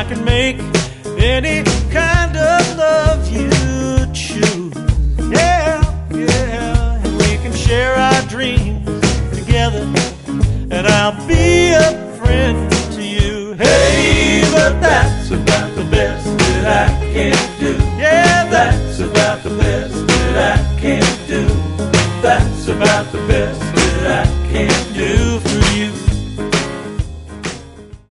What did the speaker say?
can make any kind of love you choose. Yeah, yeah, and we can share our dreams together, and I'll be a friend to you. Hey, but that's about the best that I can do. Yeah, that's about the best that I can do.